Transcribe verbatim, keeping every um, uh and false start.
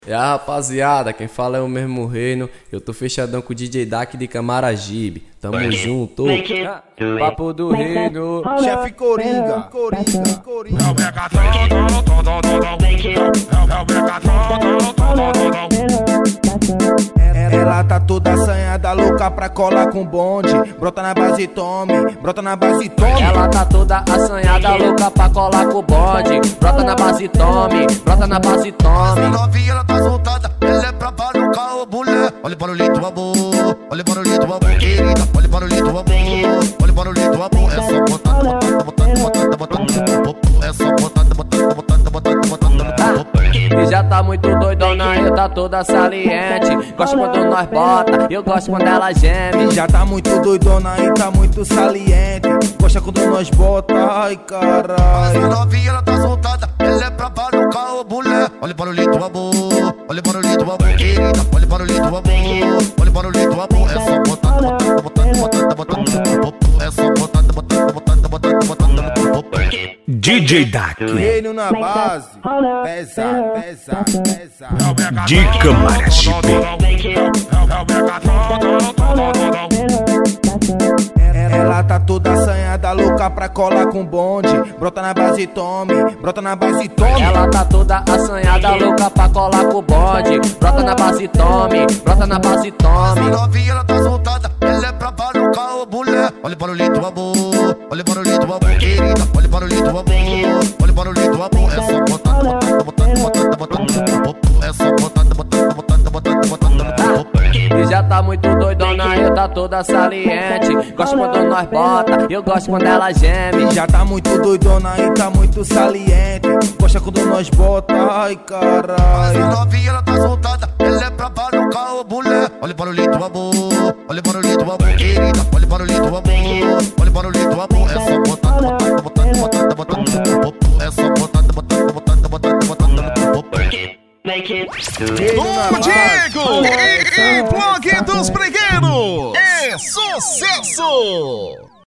E a rapaziada, quem fala é o mesmo reino. Eu tô fechadão com o D J Dak de Camaragibe. Tamo junto. Ah, papo do reino. Chefe Coringa, Coringa, Coringa. Ela tá toda assanhada, louca pra colar com bonde. Brota na base, tome, brota na base, tome. Ela tá toda assanhada, louca pra colar com o bonde. Brota na base, tome, brota na base, tome. Novinha, ela tá soltada, ela é pra para o carro, mulher. Olha para o lito, amor, olha para o lito, amor, querida. Olha para o lito, amor, olha para o lito, amor. É só botando, botando, botando, botando, botando. É só botando, botando, botando, botando, botando. E já tá muito doidona, eu tá toda saliente. Gosto quando nós bota, eu gosto quando ela geme. Já tá muito doidona e tá muito saliente. Gosta quando nós bota, ai caralho. Novinha, ela tá soltada, ela é pra para o carro, mulher. Olha para o lito, amor, olha para o lito, amor, querida. Olha para o lito, amor, olha para o lito, amor. É só botando, botando, botando, botando, botando. É só botando, botando, botando, botando, botando. D J Dak Reino na base, pesa, pesa, pesa. de Camaragibe. Ela tá toda assanhada, louca pra colar com bonde. Brota na base, tome, brota na base, tome. Ela tá toda assanhada, louca pra colar com o bonde. Brota na base, tome, brota na base, tome. Novinha, ela tá soltada, ela é pra para o carro, mulher. Olha para o lito, amor, olha para o lito, amor, querida. Olha para o lito, amor, olha para o lito, amor. É só botando, botando, botando, botando, botando. É só botando, botando, botando, botando, botando. E já tá muito doidona, eu tá toda saliente. Gosto quando nós bota, eu gosto quando ela geme. Já tá muito doidona e tá muito saliente. Gosta quando nós bota, ai caralho. Novinha, ela tá soltada, ela é pra para o carro, mulher. Olha para o lito, amor, olha para o lito, amor, querida. Olha para o lito, amor, olha para o lito, amor. É só botando, botando, botando, botando, botando. É só botando, botando, botando, botando, botando. O Diego e, e Blog dos Bregueiros é sucesso!